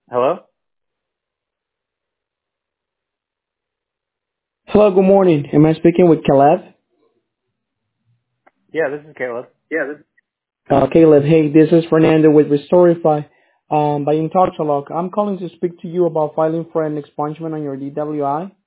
Hello? Hello, good morning. Am I speaking with Caleb? Yeah, this is Caleb. Caleb, hey, this is Fernando with Restorify. By InTouchLog. I'm calling to speak to you about filing for an expungement on your DWI.